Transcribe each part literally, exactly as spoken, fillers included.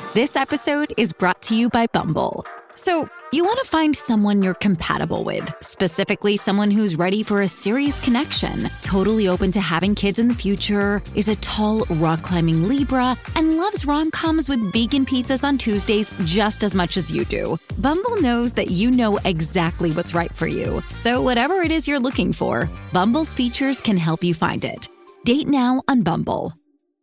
This episode is brought to you by Bumble. So, you want to find someone you're compatible with, specifically someone who's ready for a serious connection, totally open to having kids in the future, is a tall, rock-climbing Libra, and loves rom-coms with vegan pizzas on Tuesdays just as much as you do. Bumble knows that you know exactly what's right for you. So whatever it is you're looking for, Bumble's features can help you find it. Date now on Bumble.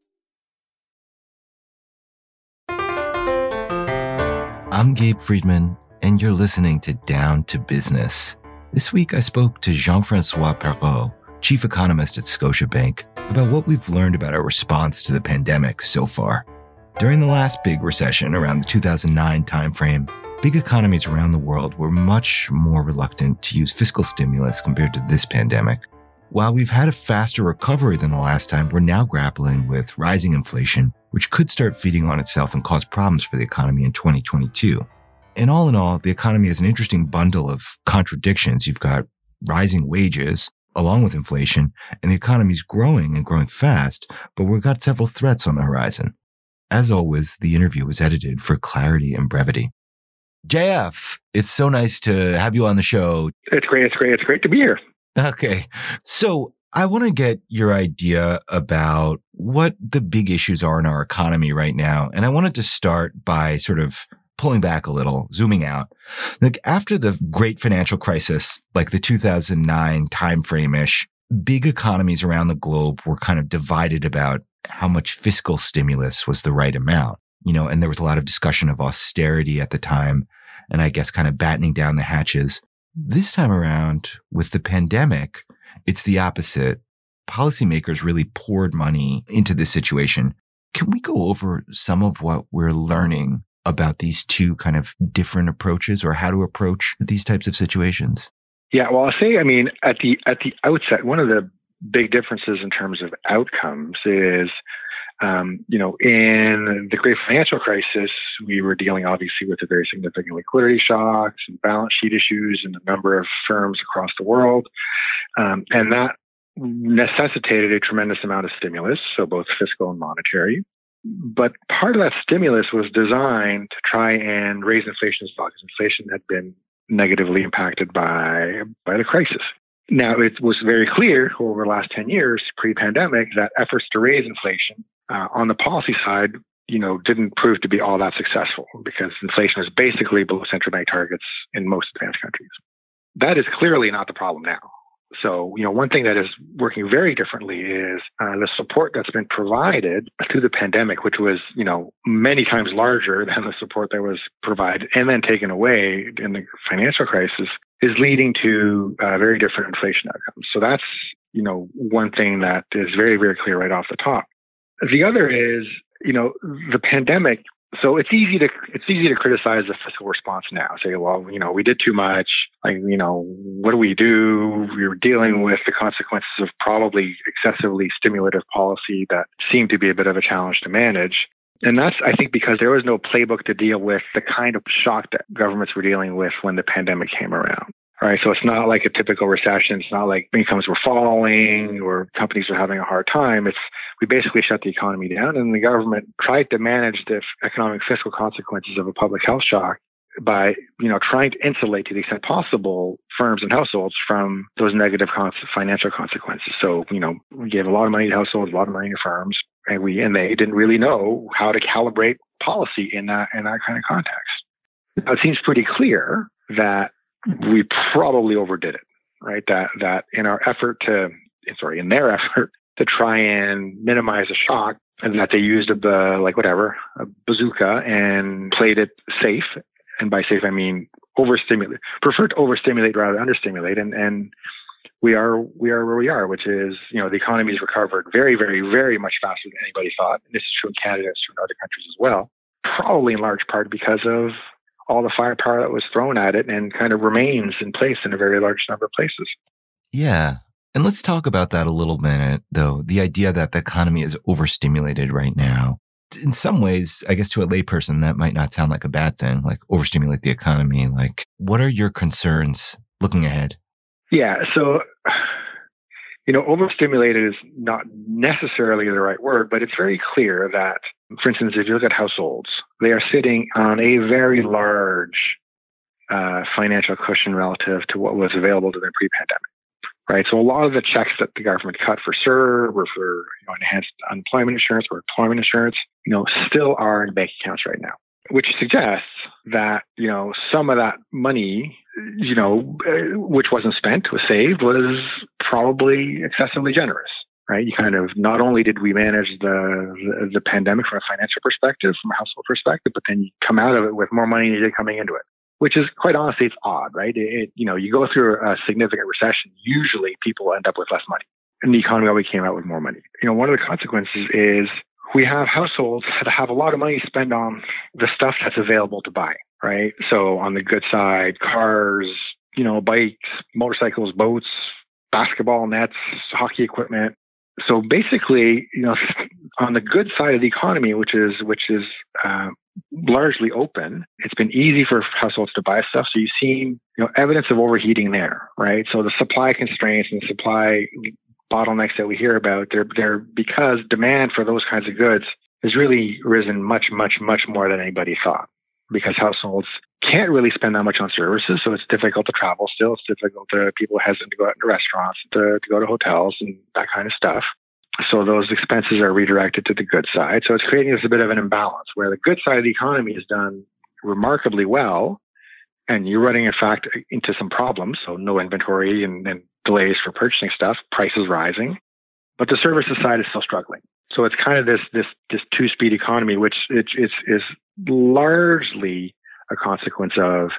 I'm Gabe Friedman, and you're listening to Down to Business. This week, I spoke to Jean-Francois Perrault, chief economist at Scotiabank, about what we've learned about our response to the pandemic so far. During the last big recession, around the two thousand nine timeframe, big economies around the world were much more reluctant to use fiscal stimulus compared to this pandemic. While we've had a faster recovery than the last time, we're now grappling with rising inflation, which could start feeding on itself and cause problems for the economy in twenty twenty-two. And all in all, the economy has an interesting bundle of contradictions. You've got rising wages along with inflation, and the economy's growing and growing fast, but we've got several threats on the horizon. As always, the interview was edited for clarity and brevity. J F, it's so nice to have you on the show. It's great. It's great. It's great to be here. Okay. So I want to get your idea about what the big issues are in our economy right now. And I wanted to start by sort of pulling back a little, zooming out. Like after the great financial crisis, like the two thousand nine timeframe-ish, big economies around the globe were kind of divided about how much fiscal stimulus was the right amount. You know, and there was a lot of discussion of austerity at the time, and I guess kind of battening down the hatches. This time around, with the pandemic, it's the opposite. Policymakers really poured money into this situation. Can we go over some of what we're learning about these two kind of different approaches, or how to approach these types of situations? Yeah, well, I'll say, I mean, at the at the outset, one of the big differences in terms of outcomes is, um, you know, in the great financial crisis, we were dealing obviously with a very significant liquidity shocks and balance sheet issues in a number of firms across the world. Um, and that necessitated a tremendous amount of stimulus, so both fiscal and monetary. But part of that stimulus was designed to try and raise inflation as well, because inflation had been negatively impacted by, by the crisis. Now, it was very clear over the last ten years, pre-pandemic, that efforts to raise inflation uh, on the policy side, you know, didn't prove to be all that successful, because inflation was basically below central bank targets in most advanced countries. That is clearly not the problem now. So, you know, one thing that is working very differently is uh, the support that's been provided through the pandemic, which was, you know, many times larger than the support that was provided and then taken away in the financial crisis, is leading to uh, very different inflation outcomes. So that's, you know, one thing that is very, very clear right off the top. The other is, you know, the pandemic. So it's easy to it's easy to criticize the fiscal response now. Say, well, you know, we did too much. Like, you know, what do we do? We were dealing with the consequences of probably excessively stimulative policy that seemed to be a bit of a challenge to manage. And that's, I think, because there was no playbook to deal with the kind of shock that governments were dealing with when the pandemic came around. All right, so it's not like a typical recession. It's not like incomes were falling or companies were having a hard time. It's we basically shut the economy down, and the government tried to manage the economic fiscal consequences of a public health shock by, you know, trying to insulate to the extent possible firms and households from those negative cons- financial consequences. So, you know, we gave a lot of money to households, a lot of money to firms, and we and they didn't really know how to calibrate policy in that in that kind of context. Now, it seems pretty clear that we probably overdid it, right? That that in our effort to, sorry, in their effort to try and minimize the shock, and that they used a, like whatever, a bazooka and played it safe. And by safe, I mean overstimulate, prefer to overstimulate rather than understimulate. And, and we are, we are where we are, which is, you know, the economy's recovered very, very, very much faster than anybody thought. And this is true in Canada, it's true in other countries as well, probably in large part because of all the firepower that was thrown at it and kind of remains in place in a very large number of places. Yeah. And let's talk about that a little minute, though. The idea that the economy is overstimulated right now. In some ways, I guess to a layperson, that might not sound like a bad thing, like overstimulate the economy. Like, what are your concerns looking ahead? Yeah. So, you know, overstimulated is not necessarily the right word, but it's very clear that, for instance, if you look at households, they are sitting on a very large uh, financial cushion relative to what was available to them pre-pandemic. Right, so a lot of the checks that the government cut for CERB or for you know, enhanced unemployment insurance or employment insurance, you know, still are in bank accounts right now, which suggests that you know some of that money, you know, which wasn't spent, was saved, was probably excessively generous. Right, you kind of not only did we manage the, the the pandemic from a financial perspective, from a household perspective, but then you come out of it with more money than you did coming into it. Which is quite honestly, it's odd, right? It, it, you know, you go through a significant recession, usually people end up with less money. And the economy always came out with more money. You know, one of the consequences is we have households that have a lot of money to spend on the stuff that's available to buy, right? So on the good side, cars, you know, bikes, motorcycles, boats, basketball nets, hockey equipment. So basically, you know, on the good side of the economy, which is which is uh, largely open, it's been easy for households to buy stuff. So you've seen, you know, evidence of overheating there, right? So the supply constraints and supply bottlenecks that we hear about, they're they're because demand for those kinds of goods has really risen much, much, much more than anybody thought. Because households can't really spend that much on services, so it's difficult to travel still. It's difficult to people hesitant to go out to restaurants, to, to go to hotels and that kind of stuff. So those expenses are redirected to the good side. So it's creating this a bit of an imbalance where the good side of the economy is done remarkably well, and you're running, in fact, into some problems. So no inventory and, and delays for purchasing stuff, prices rising, but the services side is still struggling. So it's kind of this this this two-speed economy, which it, it's is largely a consequence of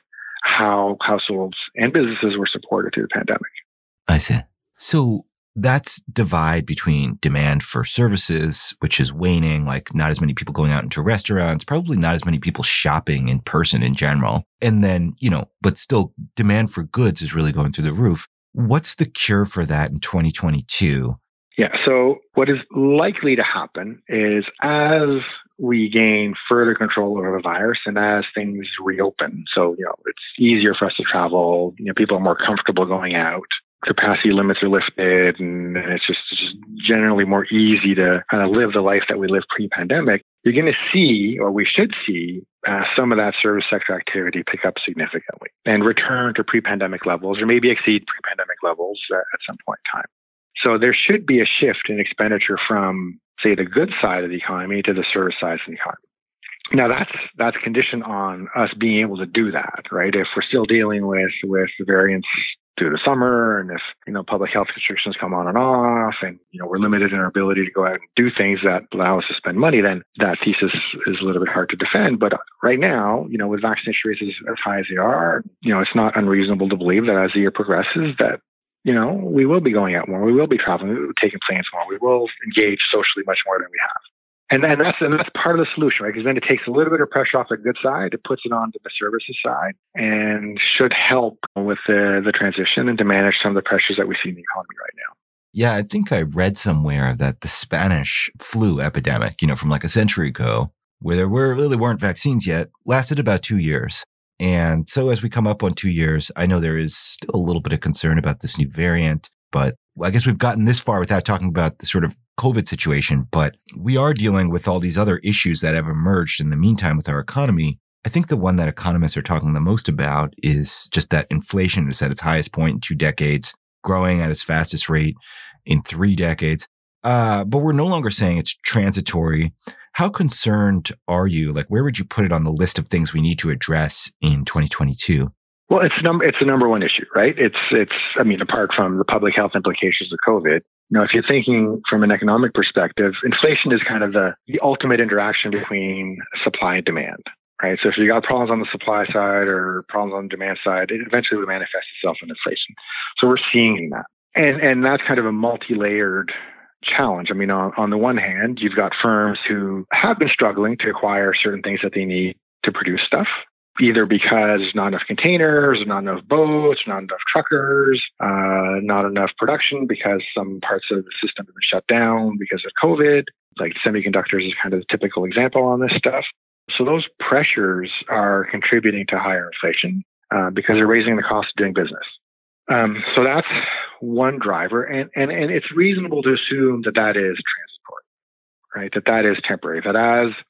how households and businesses were supported through the pandemic. I see. So that's divide between demand for services, which is waning, like not as many people going out into restaurants, probably not as many people shopping in person in general. And then, you know, but still demand for goods is really going through the roof. What's the cure for that in twenty twenty-two? Yeah. So what is likely to happen is as we gain further control over the virus and as things reopen, so, you know, it's easier for us to travel, you know, people are more comfortable going out, capacity limits are lifted, and it's just, it's just generally more easy to kind of live the life that we lived pre-pandemic, you're going to see, or we should see, uh, some of that service sector activity pick up significantly and return to pre-pandemic levels or maybe exceed pre-pandemic levels uh, at some point in time. So there should be a shift in expenditure from, say, the good side of the economy to the service side of the economy. Now, that's that's conditioned on us being able to do that, right? If we're still dealing with, with the variants through the summer, and if, you know, public health restrictions come on and off, and, you know, we're limited in our ability to go out and do things that allow us to spend money, then that thesis is a little bit hard to defend. But right now, you know, with vaccination rates as, as high as they are, you know, it's not unreasonable to believe that as the year progresses, that you know, we will be going out more. We will be traveling. We will be taking planes more. We will engage socially much more than we have. And, and that's and that's part of the solution, right? Because then it takes a little bit of pressure off the good side, it puts it onto the services side, and should help with the, the transition and to manage some of the pressures that we see in the economy right now. Yeah, I think I read somewhere that the Spanish flu epidemic, you know, from like a century ago, where there were really weren't vaccines yet, lasted about two years. And so as we come up on two years, I know there is still a little bit of concern about this new variant, but I guess we've gotten this far without talking about the sort of COVID situation, but we are dealing with all these other issues that have emerged in the meantime with our economy. I think the one that economists are talking the most about is just that inflation is at its highest point in two decades, growing at its fastest rate in three decades. Uh, but we're no longer saying it's transitory. How concerned are you? Like, where would you put it on the list of things we need to address in twenty twenty-two? Well, it's number it's the number one issue, right? It's it's I mean, apart from the public health implications of COVID, you know, if you're thinking from an economic perspective, inflation is kind of the, the ultimate interaction between supply and demand, right? So if you got problems on the supply side or problems on the demand side, it eventually will manifest itself in inflation. So we're seeing that, and and that's kind of a multi-layered challenge. I mean, on, on the one hand, you've got firms who have been struggling to acquire certain things that they need to produce stuff, either because there's not enough containers, not enough boats, not enough truckers, uh, not enough production because some parts of the system have been shut down because of COVID. Like semiconductors is kind of the typical example on this stuff. So those pressures are contributing to higher inflation uh, because they're raising the cost of doing business. Um, so that's one driver, and, and, and it's reasonable to assume that that is transitory, right? That that is temporary, that as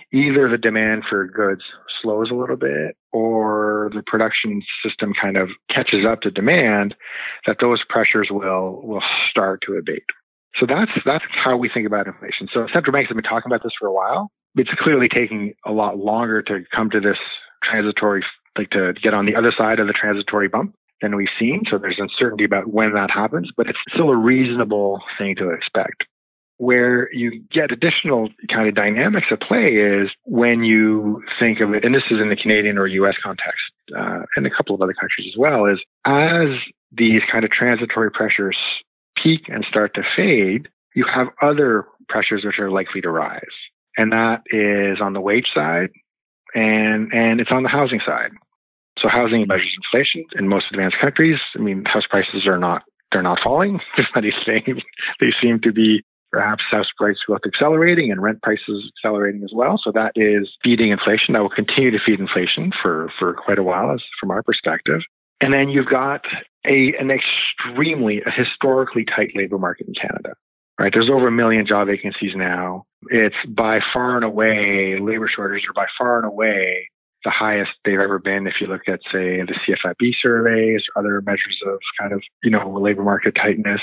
either the demand for goods slows a little bit or the production system kind of catches up to demand, that those pressures will will start to abate. So that's that's how we think about inflation. So central banks have been talking about this for a while. It's clearly taking a lot longer to come to this transitory, like to get on the other side of the transitory bump than we've seen. So there's uncertainty about when that happens, but it's still a reasonable thing to expect. Where you get additional kind of dynamics at play is when you think of it, and this is in the Canadian or U S context, uh, and a couple of other countries as well, is as these kind of transitory pressures peak and start to fade, you have other pressures which are likely to rise. And that is on the wage side and, and it's on the housing side. So housing measures inflation in most advanced countries. I mean, house prices are not, they're not falling. If anything, they seem to be perhaps house price growth accelerating and rent prices accelerating as well. So that is feeding inflation. That will continue to feed inflation for, for quite a while as from our perspective. And then you've got a an extremely, a historically tight labor market in Canada, right? There's over a million job vacancies now. It's by far and away, labor shortages are by far and away the highest they've ever been. If you look at, say, the C F I B surveys or other measures of kind of, you know, labor market tightness.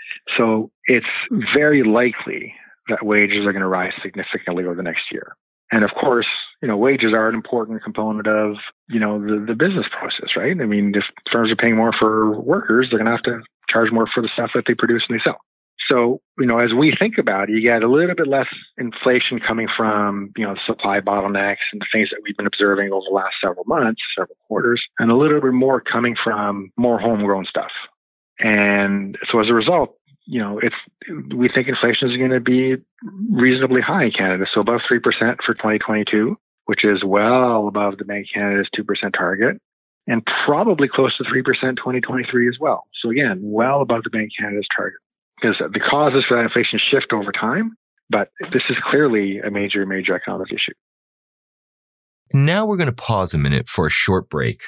So it's very likely that wages are going to rise significantly over the next year. And of course, you know, wages are an important component of, you know, the, the business process, right? I mean, if firms are paying more for workers, they're going to have to charge more for the stuff that they produce and they sell. So, you know, as we think about it, you get a little bit less inflation coming from, you know, supply bottlenecks and the things that we've been observing over the last several months, several quarters, and a little bit more coming from more homegrown stuff. And so as a result, you know, it's, we think inflation is going to be reasonably high in Canada. So above three percent for twenty twenty-two, which is well above the Bank of Canada's two percent target, and probably close to three percent twenty twenty-three as well. So again, well above the Bank of Canada's target. Because the causes for that inflation shift over time, but this is clearly a major, major economic issue. Now we're going to pause a minute for a short break.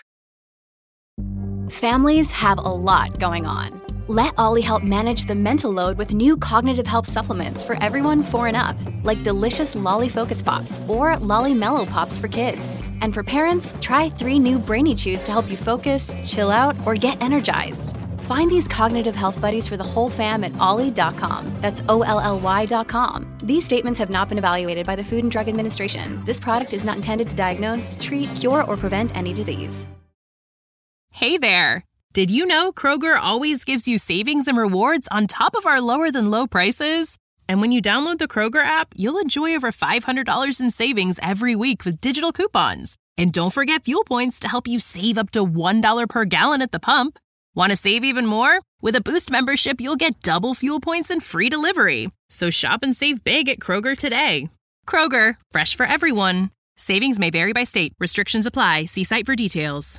Families have a lot going on. Let Ollie help manage the mental load with new cognitive help supplements for everyone four and up, like delicious Lolly Focus Pops or Lolly Mellow Pops for kids. And for parents, try three new Brainy Chews to help you focus, chill out, or get energized. Find these cognitive health buddies for the whole fam at ollie dot com. That's O L L Y dot com. These statements have not been evaluated by the Food and Drug Administration. This product is not intended to diagnose, treat, cure, or prevent any disease. Hey there. Did you know Kroger always gives you savings and rewards on top of our lower than low prices? And when you download the Kroger app, you'll enjoy over five hundred dollars in savings every week with digital coupons. And don't forget fuel points to help you save up to one dollar per gallon at the pump. Want to save even more? With a Boost membership, you'll get double fuel points and free delivery. So shop and save big at Kroger today. Kroger, fresh for everyone. Savings may vary by state. Restrictions apply. See site for details.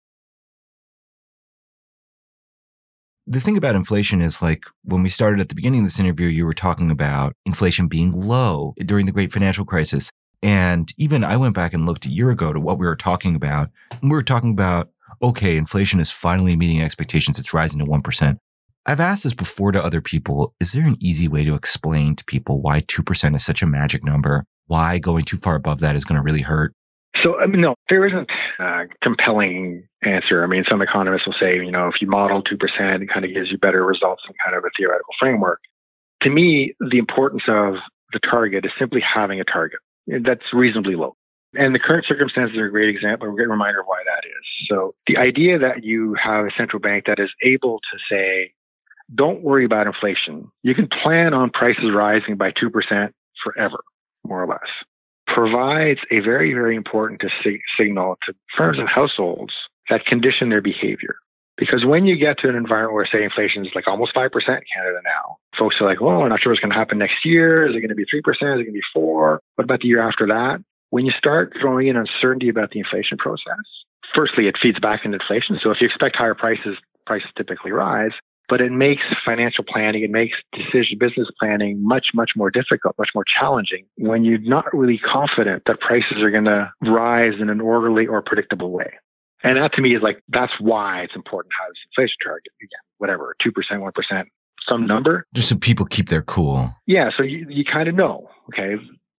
The thing about inflation is, like, when we started at the beginning of this interview, you were talking about inflation being low during the great financial crisis. And even I went back and looked a year ago to what we were talking about. And we were talking about, okay, inflation is finally meeting expectations. It's rising to one percent. I've asked this before to other people. Is there an easy way to explain to people why two percent is such a magic number? Why going too far above that is going to really hurt? So, I mean, no, there isn't a compelling answer. I mean, some economists will say, you know, if you model two percent, it kind of gives you better results in kind of a theoretical framework. To me, the importance of the target is simply having a target that's reasonably low. And the current circumstances are a great example, a great reminder of why that is. So the idea that you have a central bank that is able to say, don't worry about inflation. You can plan on prices rising by two percent forever, more or less, provides a very, very important to sig- signal to firms and households that condition their behavior. Because when you get to an environment where, say, inflation is like almost five percent in Canada now, folks are like, oh, I'm not sure what's going to happen next year. Is it going to be three percent? Is it going to be four? What about the year after that? When you start throwing in uncertainty about the inflation process, firstly, it feeds back into inflation. So if you expect higher prices, prices typically rise, but it makes financial planning, it makes decision business planning much, much more difficult, much more challenging when you're not really confident that prices are going to rise in an orderly or predictable way. And that to me is like, that's why it's important to have this inflation target. Again, whatever, two percent, one percent, some number. Just so people keep their cool. Yeah. So you, you kind of know, okay,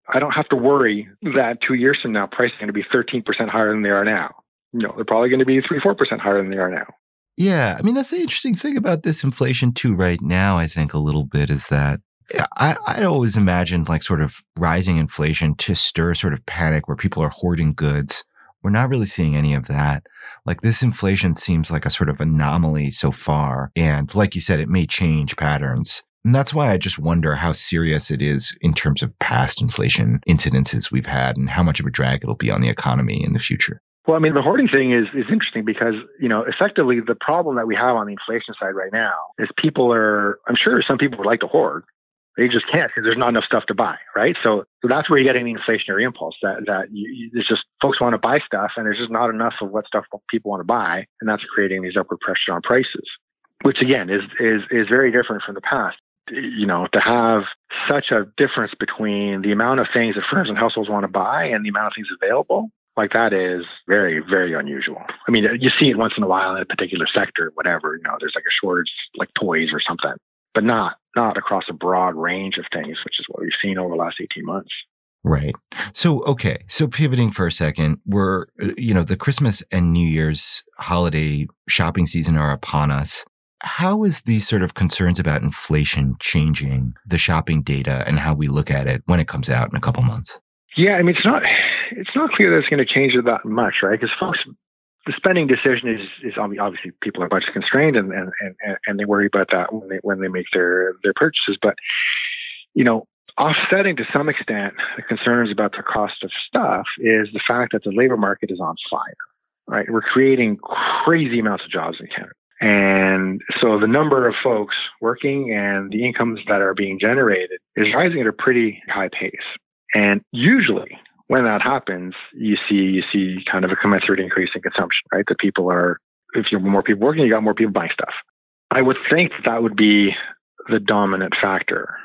I don't have to worry that two years from now, prices are going to be thirteen percent higher than they are now. You know, they're probably going to be three, four percent higher than they are now. Yeah. I mean, that's the interesting thing about this inflation too right now, I think a little bit is that I, I always imagined like sort of rising inflation to stir sort of panic where people are hoarding goods. We're not really seeing any of that. Like this inflation seems like a sort of anomaly so far. And like you said, it may change patterns. And that's why I just wonder how serious it is in terms of past inflation incidences we've had and how much of a drag it'll be on the economy in the future. Well, I mean, the hoarding thing is is interesting because, you know, effectively the problem that we have on the inflation side right now is people are, I'm sure some people would like to hoard. They just can't because there's not enough stuff to buy, right? So, so that's where you're getting the inflationary impulse that that you, you, it's just folks want to buy stuff and there's just not enough of what stuff people want to buy, and that's creating these upward pressure on prices, which again is is is very different from the past. You know, to have such a difference between the amount of things that firms and households want to buy and the amount of things available, like that is very, very unusual. I mean, you see it once in a while in a particular sector, whatever, you know, there's like a shortage, like toys or something, but not not across a broad range of things, which is what we've seen over the last eighteen months. Right. So, okay. So pivoting for a second, we're, you know, the Christmas and New Year's holiday shopping season are upon us. How is these sort of concerns about inflation changing the shopping data and how we look at it when it comes out in a couple months? Yeah, I mean, it's not it's not clear that it's going to change it that much, right? Because folks, the spending decision is is obviously people are budget constrained and and and, and they worry about that when they when they make their their purchases. But you know, offsetting to some extent the concerns about the cost of stuff is the fact that the labor market is on fire, right? We're creating crazy amounts of jobs in Canada. And so the number of folks working and the incomes that are being generated is rising at a pretty high pace. And usually when that happens, you see you see kind of a commensurate increase in consumption, right? That people are, if you have more people working, you got more people buying stuff. I would think that, that would be the dominant factor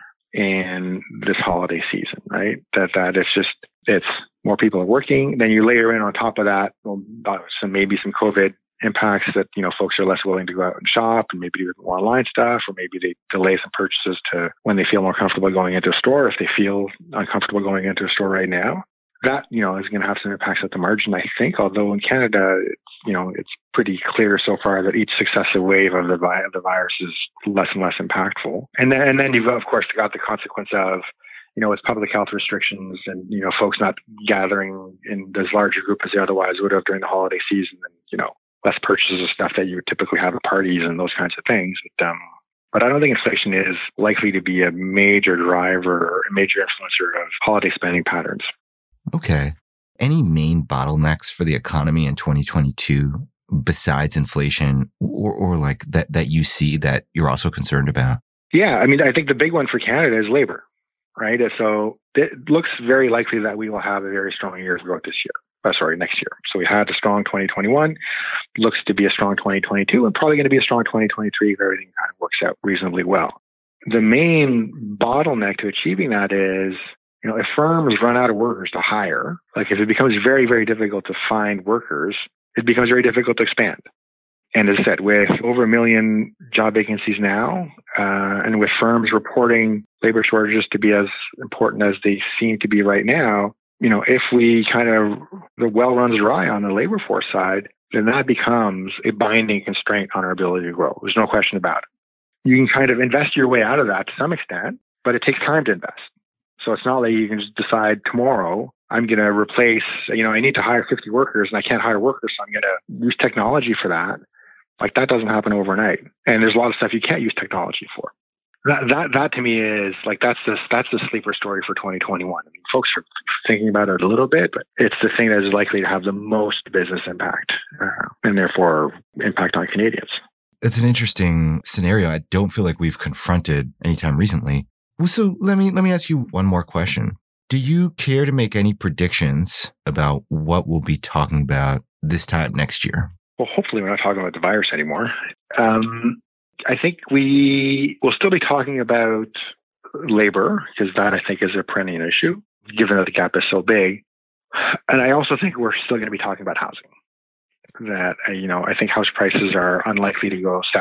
in this holiday season, right? That that it's just, it's more people are working. Then you layer in on top of that, well, some maybe some COVID impacts that, you know, folks are less willing to go out and shop and maybe do more online stuff, or maybe they delay some purchases to when they feel more comfortable going into a store, if they feel uncomfortable going into a store right now. That, you know, is going to have some impacts at the margin, I think, although in Canada, it's, you know, it's pretty clear so far that each successive wave of the, vi- of the virus is less and less impactful. And then, and then you've, of course, got the consequence of, you know, it's public health restrictions and, you know, folks not gathering in as large a group as they otherwise would have during the holiday season, and, you know, less purchases of stuff that you would typically have at parties and those kinds of things. But, um, but I don't think inflation is likely to be a major driver or a major influencer of holiday spending patterns. Okay. Any main bottlenecks for the economy in twenty twenty-two besides inflation or, or like that, that you see that you're also concerned about? Yeah. I mean, I think the big one for Canada is labor, right? So it looks very likely that we will have a very strong year of growth this year. Uh, sorry, next year. So we had a strong twenty twenty-one, looks to be a strong twenty twenty-two, and probably going to be a strong twenty twenty-three if everything kind of works out reasonably well. The main bottleneck to achieving that is, you know, if firms run out of workers to hire, like if it becomes very, very difficult to find workers, it becomes very difficult to expand. And as I said, with over a million job vacancies now, uh, and with firms reporting labor shortages to be as important as they seem to be right now, you know, if we kind of, the well runs dry on the labor force side, then that becomes a binding constraint on our ability to grow. There's no question about it. You can kind of invest your way out of that to some extent, but it takes time to invest. So it's not like you can just decide tomorrow, I'm going to replace, you know, I need to hire fifty workers and I can't hire workers, so I'm going to use technology for that. Like that doesn't happen overnight. And there's a lot of stuff you can't use technology for. That that that to me is like that's the that's the sleeper story for twenty twenty-one. I mean, folks are thinking about it a little bit, but it's the thing that is likely to have the most business impact uh, and therefore impact on Canadians. It's an interesting scenario. I don't feel like we've confronted anytime recently. So let me let me ask you one more question. Do you care to make any predictions about what we'll be talking about this time next year? Well, hopefully we're not talking about the virus anymore. Um, I think we will still be talking about labor, because that I think is a perennial issue, given that the gap is so big. And I also think we're still going to be talking about housing. That, you know, I think house prices are unlikely to go south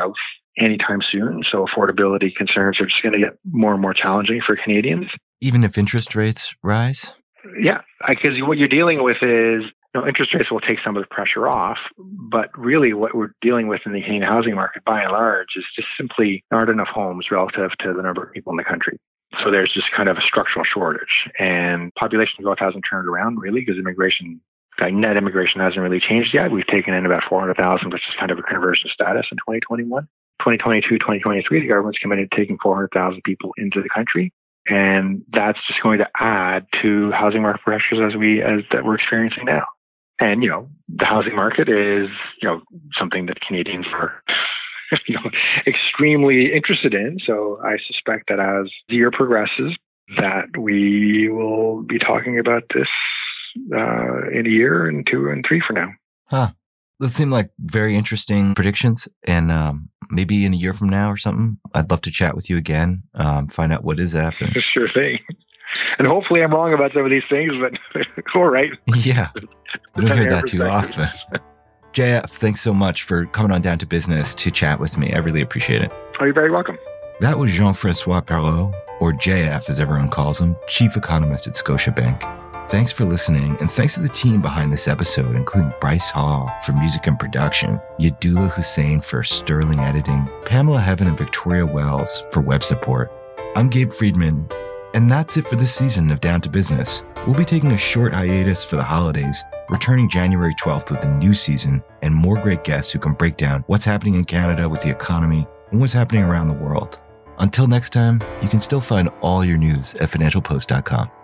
anytime soon. So affordability concerns are just going to get more and more challenging for Canadians. Even if interest rates rise? Yeah, because what you're dealing with is, you know, interest rates will take some of the pressure off, but really what we're dealing with in the Canadian housing market by and large is just simply there aren't enough homes relative to the number of people in the country. So there's just kind of a structural shortage, and population growth hasn't turned around really because immigration, like net immigration hasn't really changed yet. We've taken in about four hundred thousand, which is kind of a conversion status in twenty twenty-one. twenty twenty-two, twenty twenty-three, the government's committed to taking four hundred thousand people into the country. And that's just going to add to housing market pressures as we, as that we're experiencing now. And, you know, the housing market is, you know, something that Canadians are, you know, extremely interested in. So I suspect that as the year progresses, that we will be talking about this uh, in a year and two and three from now. Huh. Those seem like very interesting predictions. And um, maybe in a year from now or something, I'd love to chat with you again, um, find out what is happening. Sure thing. And hopefully I'm wrong about some of these things, but all right. Yeah. We don't hear that too often. J F, thanks so much for coming on Down to Business to chat with me. I really appreciate it. Oh, you're very welcome. That was Jean-Francois Perrault, or J F as everyone calls him, Chief Economist at Scotiabank. Thanks for listening, and thanks to the team behind this episode, including Bryce Hall for music and production, Yadula Hussein for sterling editing, Pamela Heaven and Victoria Wells for web support. I'm Gabe Friedman, and that's it for this season of Down to Business. We'll be taking a short hiatus for the holidays, returning January twelfth with a new season and more great guests who can break down what's happening in Canada with the economy and what's happening around the world. Until next time, you can still find all your news at financial post dot com.